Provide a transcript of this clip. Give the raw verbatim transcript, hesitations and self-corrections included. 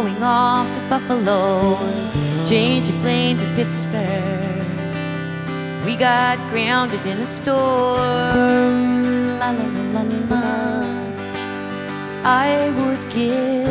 going off to Buffalo, changing planes in Pittsburgh. We got grounded in a storm. La la la la la. I would give